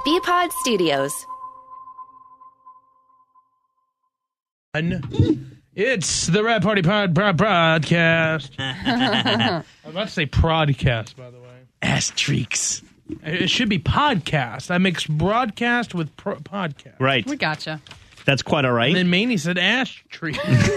BPod Studios. It's the Rap Party podcast. I was about to say prodcast, by the way. Asterix. It should be podcast. I mix broadcast with podcast. Right. We gotcha. That's quite all right. And then Maney said ass tree.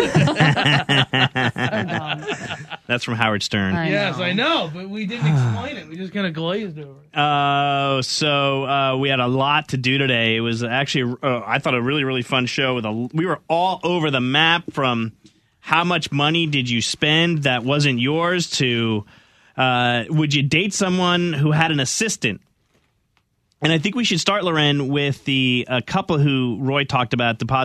That's from Howard Stern. Yes, I know, but we didn't explain it. We just kind of glazed over it. So we had a lot to do today. It was actually, I thought, a really, really fun show. We were all over the map, from how much money did you spend that wasn't yours to would you date someone who had an assistant? And I think we should start, Loren, with the couple who Roy talked about got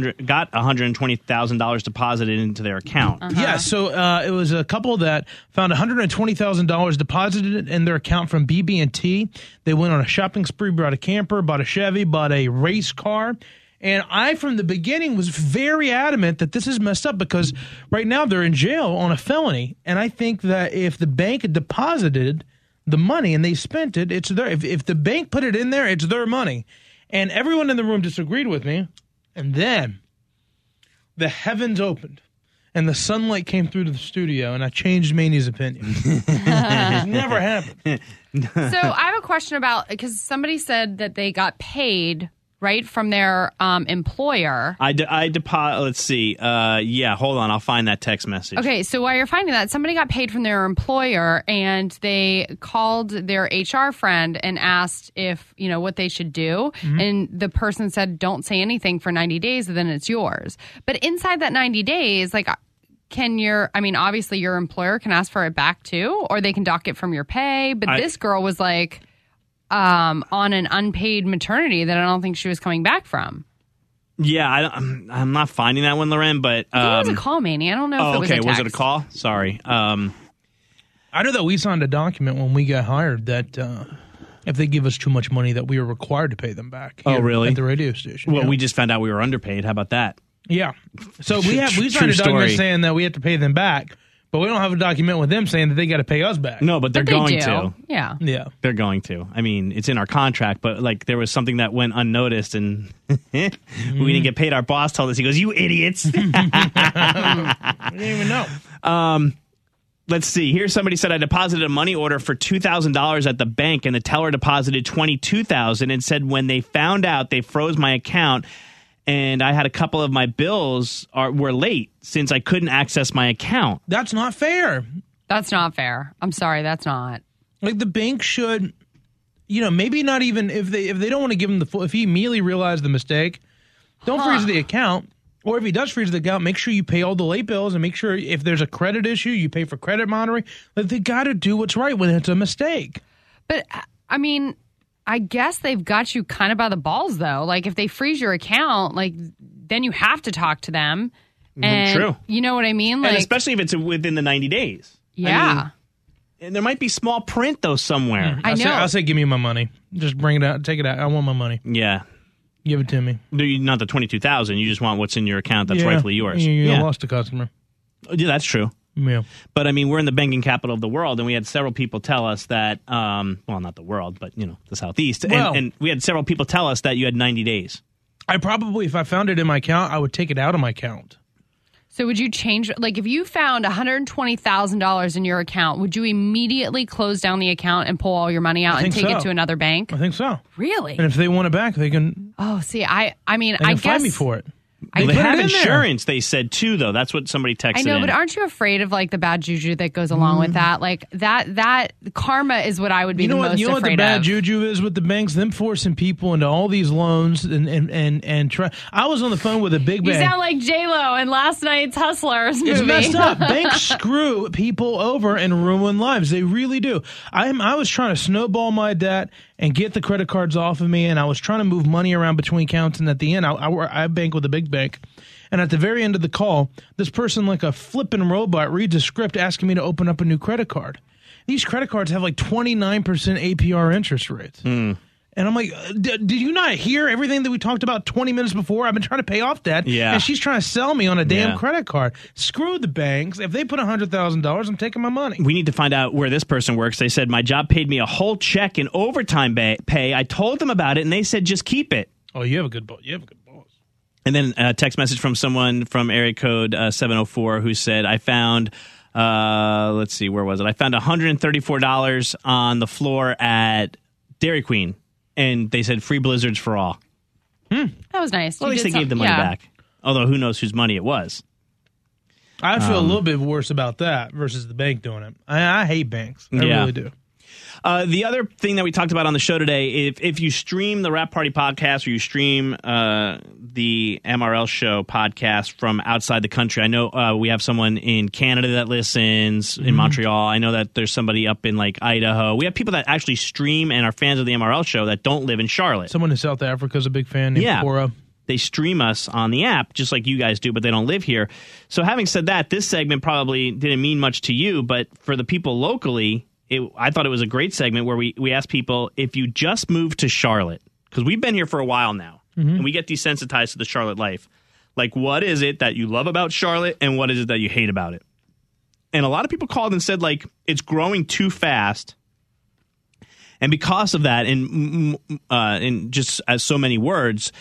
$120,000 deposited into their account. Uh-huh. Yeah, so it was a couple that found $120,000 deposited in their account from BB&T. They went on a shopping spree, bought a camper, bought a Chevy, bought a race car. And I, from the beginning, was very adamant that this is messed up because right now they're in jail on a felony. And I think that if the bank had deposited the money and they spent it, it's their. If the bank put it in there, it's their money. And everyone in the room disagreed with me. And then the heavens opened and the sunlight came through to the studio and I changed Maney's opinion. It's never happened. So I have a question about, because somebody said that they got paid, right, from their employer. Let's see. Yeah, hold on. I'll find that text message. Okay, so while you're finding that, somebody got paid from their employer and they called their HR friend and asked if, what they should do. Mm-hmm. And the person said, don't say anything for 90 days, and then it's yours. But inside that 90 days, obviously your employer can ask for it back too, or they can dock it from your pay. But this girl was like, on an unpaid maternity that I don't think she was coming back from. Yeah, I'm not finding that one, Loren, but... I think it was a call, Manny. I don't know if it was a text. Was it a call? Sorry. I know that we signed a document when we got hired that if they give us too much money that we are required to pay them back. Oh, really? At the radio station. Well, we just found out we were underpaid. How about that? Yeah. So we signed a document saying that we have to pay them back. But we don't have a document with them saying that they got to pay us back. No, but they're going to. Yeah. They're going to. I mean, it's in our contract, but there was something that went unnoticed and we didn't get paid. Our boss told us, he goes, "You idiots." I didn't even know. Let's see. Here somebody said, I deposited a money order for $2,000 at the bank and the teller deposited $22,000 and said when they found out, they froze my account. And I had a couple of my bills were late since I couldn't access my account. That's not fair. That's not fair. I'm sorry, that's not. The bank should, maybe not even if they don't want to give him the full. If he immediately realized the mistake, don't freeze the account. Or if he does freeze the account, make sure you pay all the late bills and make sure if there's a credit issue, you pay for credit monitoring. They got to do what's right when it's a mistake. But I guess they've got you kind of by the balls, though. If they freeze your account, then you have to talk to them. And true. You know what I mean? And especially if it's within the 90 days. Yeah. And there might be small print, though, somewhere. I know. I'll say give me my money. Just bring it out. Take it out. I want my money. Yeah. Give it to me. Not the $22,000. You just want what's in your account that's rightfully yours. You lost a customer. Yeah, that's true. Yeah. But, we're in the banking capital of the world, and we had several people tell us that, not the world, but, the Southeast. And we had several people tell us that you had 90 days. I probably, if I found it in my account, I would take it out of my account. So would you change, if you found $120,000 in your account, would you immediately close down the account and pull all your money out and take it to another bank? I think so. Really? And if they want it back, they can. Oh, see, I guess. Find me for it. They have insurance, they said, too, though. That's what somebody texted I know, in. but aren't you afraid of, the bad juju that goes along with that? That karma is what I would be the most afraid of. You know what the bad juju is with the banks? Them forcing people into all these loans and try. I was on the phone with a big bank. You sound like J-Lo in last night's Hustlers movie. It's messed up. Banks screw people over and ruin lives. They really do. I was trying to snowball my debt and get the credit cards off of me, and I was trying to move money around between accounts, and at the end, I bank with a big bank. And at the very end of the call, this person, like a flipping robot, reads a script asking me to open up a new credit card. These credit cards have 29% APR interest rates. And And I'm like, did you not hear everything that we talked about 20 minutes before? I've been trying to pay off debt. Yeah. And she's trying to sell me on a damn credit card. Screw the banks. If they put $100,000, I'm taking my money. We need to find out where this person works. They said, my job paid me a whole check in overtime pay. I told them about it, and they said, just keep it. Oh, you have a good boss. And then a text message from someone from area code 704 who said, I found, let's see, where was it? I found $134 on the floor at Dairy Queen. And they said free Blizzards for all. That was nice. Well, at least they gave the money back. Although who knows whose money it was. I feel a little bit worse about that versus the bank doing it. I hate banks. I really do. The other thing that we talked about on the show today, if you stream the Rap Party podcast or you stream the MRL show podcast from outside the country, I know we have someone in Canada that listens, in Montreal. I know that there's somebody up in like Idaho. We have people that actually stream and are fans of the MRL show that don't live in Charlotte. Someone in South Africa is a big fan named Cora. They stream us on the app just like you guys do, but they don't live here. So having said that, this segment probably didn't mean much to you, but for the people locally, I thought it was a great segment where we asked people, if you just moved to Charlotte, because we've been here for a while now, and we get desensitized to the Charlotte life. Like, what is it that you love about Charlotte, and what is it that you hate about it? And a lot of people called and said, like, it's growing too fast. And because of that, in just as so many words,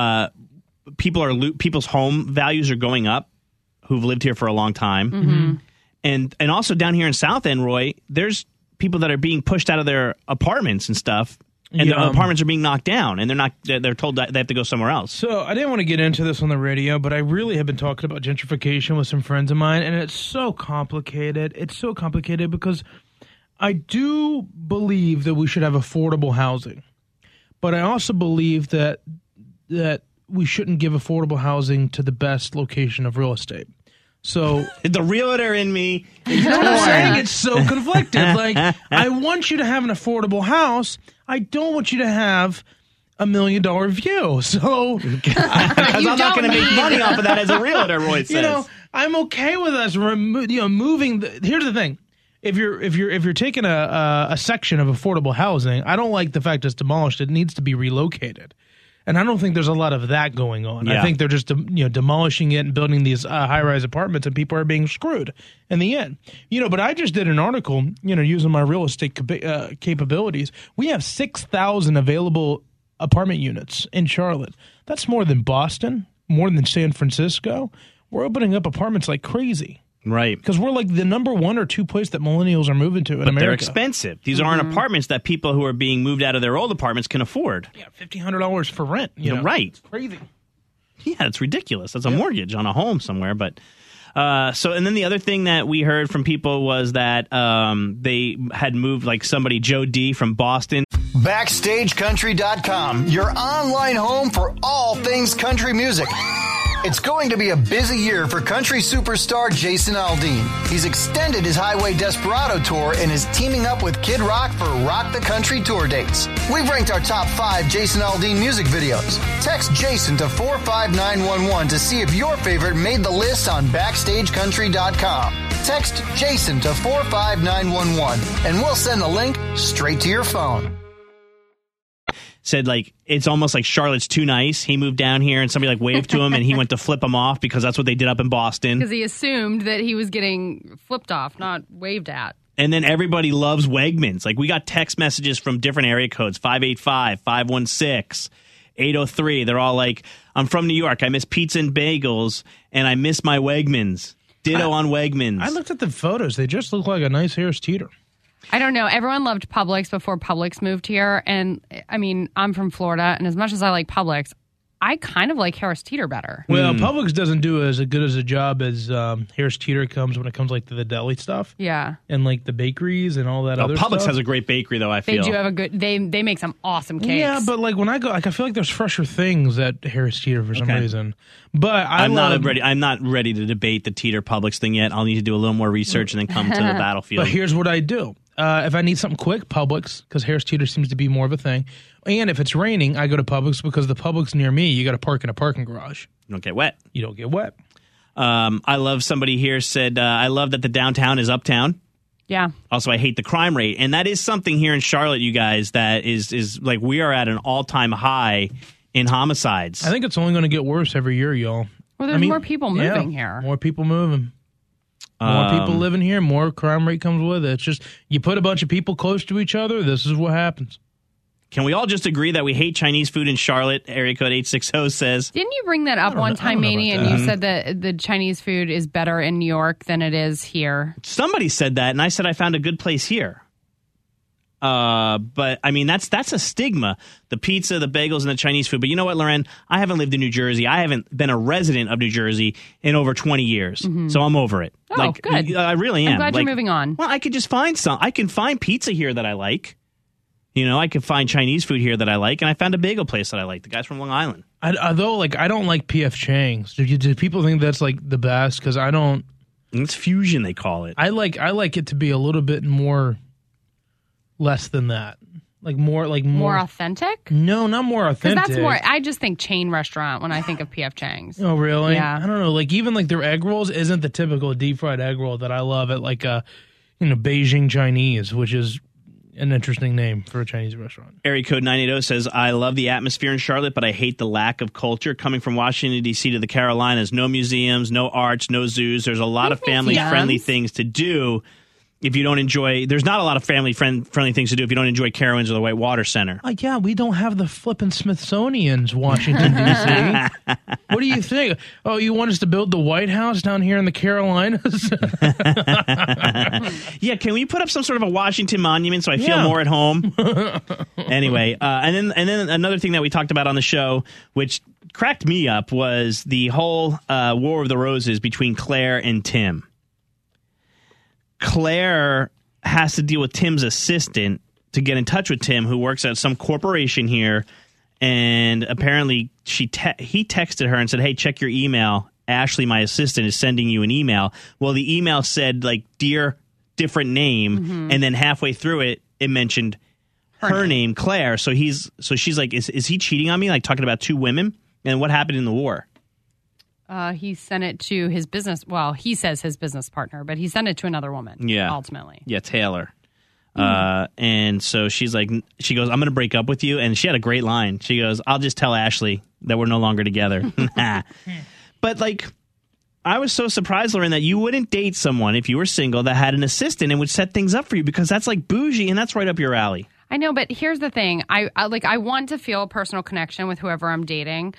people's home values are going up who've lived here for a long time. And also down here in South End, Roy, there's people that are being pushed out of their apartments and stuff, and their apartments are being knocked down, and they're told that they have to go somewhere else. So I didn't want to get into this on the radio, but I really have been talking about gentrification with some friends of mine, and it's so complicated. It's so complicated because I do believe that we should have affordable housing, but I also believe that we shouldn't give affordable housing to the best location of real estate. So the realtor in me, you know what I'm saying? It's so conflicted. Like, I want you to have an affordable house. I don't want you to have $1 million view. So because I'm not going to make money off of that as a realtor, Roy says. You know, I'm okay with us moving. Here's the thing. If you're taking a section of affordable housing, I don't like the fact it's demolished. It needs to be relocated. And I don't think there's a lot of that going on. Yeah. I think they're just demolishing it and building these high-rise apartments, and people are being screwed in the end. But I just did an article, using my real estate capabilities. We have 6,000 available apartment units in Charlotte. That's more than Boston, more than San Francisco. We're opening up apartments like crazy. Right. Because we're like the number 1 or 2 place that millennials are moving to in America. But they're expensive. These aren't apartments that people who are being moved out of their old apartments can afford. Yeah, $1,500 for rent. Right. It's crazy. Yeah, it's ridiculous. That's a mortgage on a home somewhere. But and then the other thing that we heard from people was that they had moved, like somebody, Joe D from Boston. BackstageCountry.com, your online home for all things country music. It's going to be a busy year for country superstar Jason Aldean. He's extended his Highway Desperado tour and is teaming up with Kid Rock for Rock the Country tour dates. We've ranked our top 5 Jason Aldean music videos. Text Jason to 45911 to see if your favorite made the list on BackstageCountry.com. Text Jason to 45911 and we'll send the link straight to your phone. Said, like, it's almost like Charlotte's too nice. He moved down here and somebody waved to him and he went to flip him off because that's what they did up in Boston. Because he assumed that he was getting flipped off, not waved at. And then everybody loves Wegmans. Like, we got text messages from different area codes, 585, 516, 803. They're all like, I'm from New York. I miss pizza and bagels and I miss my Wegmans. Ditto on Wegmans. I looked at the photos. They just look like a nice Harris Teeter. I don't know. Everyone loved Publix before Publix moved here. And, I mean, I'm from Florida, and as much as I like Publix, I kind of like Harris Teeter better. Well, Publix doesn't do as good as a job as Harris Teeter comes when it comes to the deli stuff. Yeah. And the bakeries and all that other Publix stuff. has a great bakery, though, I feel. They do have a good, they make some awesome cakes. Yeah, but when I go, I feel like there's fresher things at Harris Teeter for some reason. But I'm not ready to debate the Teeter Publix thing yet. I'll need to do a little more research and then come to the battlefield. But here's what I do. If I need something quick, Publix, because Harris Teeter seems to be more of a thing. And if it's raining, I go to Publix because the Publix near me, you got to park in a parking garage. You don't get wet. You don't get wet. I love somebody here said, I love that the downtown is uptown. Yeah. Also, I hate the crime rate. And that is something here in Charlotte, you guys, that is like we are at an all-time high in homicides. I think it's only going to get worse every year, y'all. Well, there's more people moving here. More people moving. More people living here, more crime rate comes with it. It's just, you put a bunch of people close to each other, this is what happens. Can we all just agree that we hate Chinese food in Charlotte? Area code 860 says. Didn't you bring that up one time, Manny, and you said that the Chinese food is better in New York than it is here? Somebody said that, and I said I found a good place here. But, I mean, that's a stigma. The pizza, the bagels, and the Chinese food. But you know what, Loren? I haven't lived in New Jersey. I haven't been a resident of New Jersey in over 20 years. Mm-hmm. So I'm over it. Oh, good. I really am. I'm glad you're moving on. Well, I could just find some. I can find pizza here that I like. You know, I could find Chinese food here that I like, and I found a bagel place that I like. The guy's from Long Island. Although, I don't like P.F. Chang's. Do people think that's, the best? Because I don't. It's fusion, they call it. I like it to be a little bit less than that. More authentic? No, not more authentic. Because that's more, I just think chain restaurant when I think of P.F. Chang's. Oh, really? Yeah. I don't know. Even their egg rolls isn't the typical deep fried egg roll that I love at Beijing Chinese, which is an interesting name for a Chinese restaurant. Area code 980 says, I love the atmosphere in Charlotte, but I hate the lack of culture. Coming from Washington, D.C. to the Carolinas, no museums, no arts, no zoos. There's a lot of family-friendly things to do. If you don't enjoy, there's not a lot of family-friendly things to do if you don't enjoy Carowinds or the Whitewater Center. Yeah, we don't have the flippin' Smithsonian's, Washington, D.C. What do you think? Oh, you want us to build the White House down here in the Carolinas? Yeah, can we put up some sort of a Washington monument so I feel more at home? Anyway, and then another thing that we talked about on the show, which cracked me up, was the whole War of the Roses between Claire and Tim. Claire has to deal with Tim's assistant to get in touch with Tim, who works at some corporation here, and apparently he texted her and said, hey, check your email. Ashley, my assistant, is sending you an email. Well, the email said, dear different name, and then halfway through it mentioned her name, Claire. So she's like, is he cheating on me, talking about two women? And what happened in the war? He sent it to his business. Well, he says his business partner, but he sent it to another woman. Yeah, ultimately. Yeah, Taylor. And so she goes, I'm going to break up with you. And she had a great line. She goes, I'll just tell Ashley that we're no longer together. But I was so surprised, Lauren, that you wouldn't date someone if you were single that had an assistant and would set things up for you, because that's bougie and that's right up your alley. I know, but here's the thing. I want to feel a personal connection with whoever I'm dating.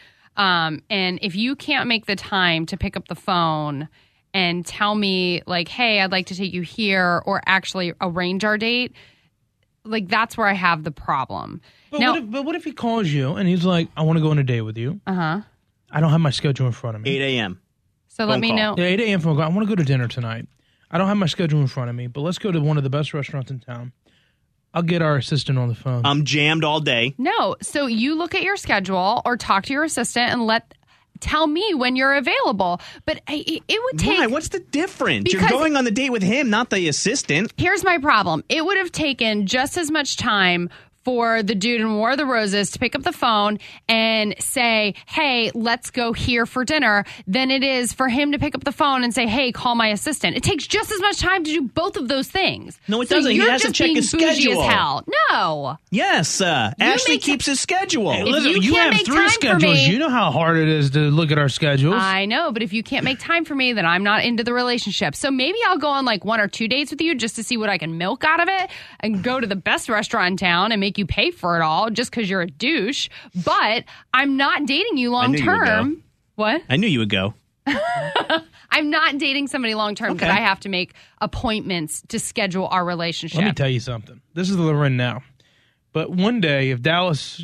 And if you can't make the time to pick up the phone and tell me, hey, I'd like to take you here, or actually arrange our date, that's where I have the problem. But what if he calls you and he's like, I want to go on a date with you? Uh-huh. I don't have my schedule in front of me. 8 a.m. So let me know. Yeah, 8 a.m. phone call. I want to go to dinner tonight. I don't have my schedule in front of me, but let's go to one of the best restaurants in town. I'll get our assistant on the phone. I'm jammed all day. No, so you look at your schedule or talk to your assistant and tell me when you're available. But it would take... Why? What's the difference? You're going on the date with him, not the assistant. Here's my problem. It would have taken just as much time for the dude in War of the Roses to pick up the phone and say, hey, let's go here for dinner, than it is for him to pick up the phone and say, hey, call my assistant. It takes just as much time to do both of those things. No, it doesn't. He has to check his schedule. As hell. No. Yes, Ashley keeps his schedule. Hey, listen, you have 3 schedules. You know how hard it is to look at our schedules. I know, but if you can't make time for me, then I'm not into the relationship. So maybe I'll go on 1 or 2 dates with you just to see what I can milk out of it, and go to the best restaurant in town and make you pay for it all just because you're a douche. But I'm not dating you long term. What? I knew you would go. I'm not dating somebody long term because I have to make appointments to schedule our relationship. Let me tell you something. This is Loren now. But one day, if Dallas,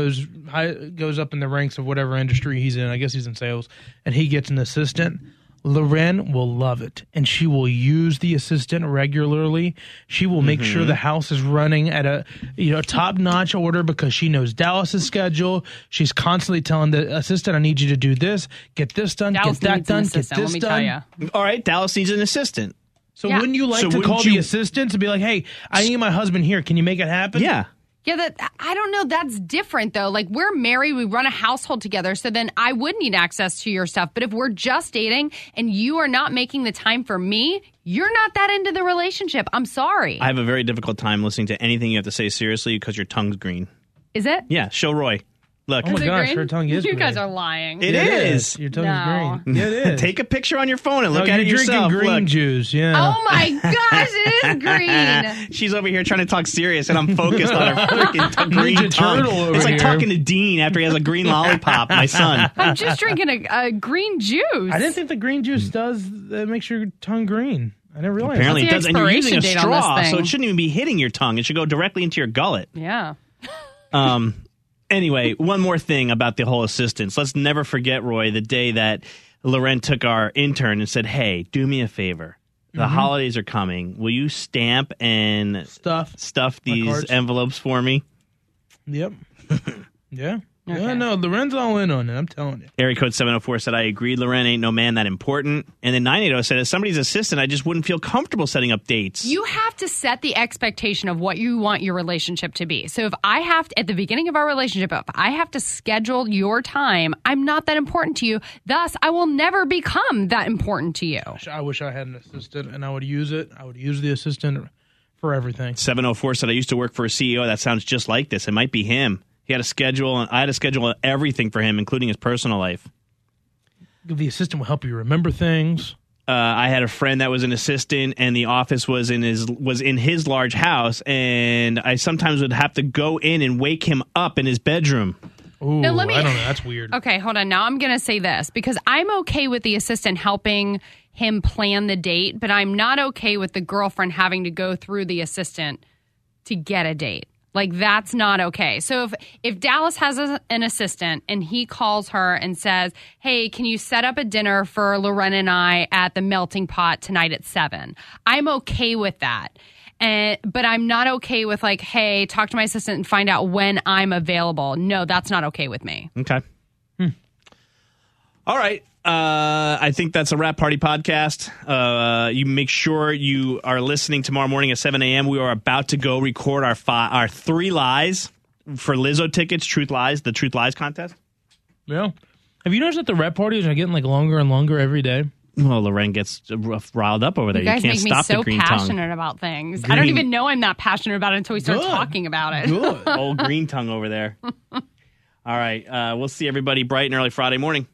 goes up in the ranks of whatever industry he's in, I guess he's in sales, and he gets an assistant, Loren will love it, and she will use the assistant regularly. She will make sure the house is running at a top-notch order because she knows Dallas's schedule. She's constantly telling the assistant, I need you to do this, get this done, Dallas get that done, get this let me done. Tell you. All right, Dallas needs an assistant. So wouldn't you like to call the assistant to be like, hey, I need my husband here. Can you make it happen? Yeah. Yeah, I don't know. That's different, though. Like, we're married. We run a household together. So then I would need access to your stuff. But if we're just dating and you are not making the time for me, you're not that into the relationship. I'm sorry. I have a very difficult time listening to anything you have to say seriously because your tongue's green. Is it? Yeah, show Roy. Look. Oh my gosh, green? her tongue is green. You guys are lying. It is. Your tongue No. is green. Yeah, it is. Take a picture on your phone and look No, at it you're yourself. drinking green Look. juice, yeah. Oh my gosh, it is green. She's over here trying to talk serious, and I'm focused on her freaking green Ninja tongue. Turtle over It's like here. talking to Dean after he has a green lollipop, my son. I'm just drinking a green juice. I didn't think the green juice makes your tongue green. I didn't realize. Apparently it What's does, the and you're using a expiration date on this straw, thing? so it shouldn't even be hitting your tongue. It should go directly into your gullet. Yeah. Anyway, one more thing about the whole assistance. Let's never forget, Roy, the day that Loren took our intern and said, hey, do me a favor. The holidays are coming. Will you stamp and stuff these cards. envelopes for me? Yep. Yeah. Okay. Yeah, no, Loren's all in on it, I'm telling you. Area code 704 said, I agreed, Loren, ain't no man that important. And then 980 said, as somebody's assistant, I just wouldn't feel comfortable setting up dates. You have to set the expectation of what you want your relationship to be. So if I have to, at the beginning of our relationship, if I have to schedule your time, I'm not that important to you. Thus, I will never become that important to you. I wish I had an assistant, and I would use it. I would use the assistant for everything. 704 said, I used to work for a CEO that sounds just like this. It might be him. He had a schedule, and I had to schedule everything for him, including his personal life. The assistant will help you remember things. I had a friend that was an assistant, and the office was in his large house, and I sometimes would have to go in and wake him up in his bedroom. Ooh, Now, let me- I don't know. That's weird. Okay, hold on. Now I'm going to say this because I'm okay with the assistant helping him plan the date, but I'm not okay with the girlfriend having to go through the assistant to get a date. Like, that's not okay. So if Dallas has an assistant and he calls her and says, hey, can you set up a dinner for Loren and I at the Melting Pot tonight at 7? I'm okay with that. But I'm not okay with, like, hey, talk to my assistant and find out when I'm available. No, that's not okay with me. Okay. All right. I think that's a Wrap Party podcast. You make sure you are listening tomorrow morning at 7 a.m. We are about to go record our 3 lies for Lizzo tickets, Truth Lies, the Truth Lies contest. Yeah. Have you noticed that the rep parties are getting like longer and longer every day? Well, Loren gets riled up over there. You guys can't make me stop so the green passionate tongue. about things. I don't even know I'm that passionate about it until we start Good. talking about it. Good. Old green tongue over there. All right. We'll see everybody bright and early Friday morning.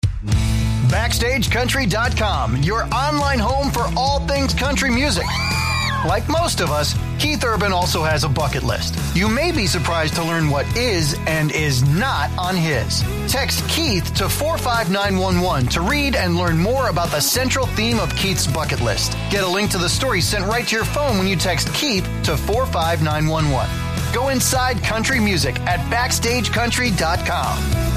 BackstageCountry.com, your online home for all things country music. Like most of us, Keith Urban also has a bucket list. You may be surprised to learn what is and is not on his. Text Keith to 45911 to read and learn more about the central theme of Keith's bucket list. Get a link to the story sent right to your phone when you text Keith to 45911. Go inside country music at BackstageCountry.com.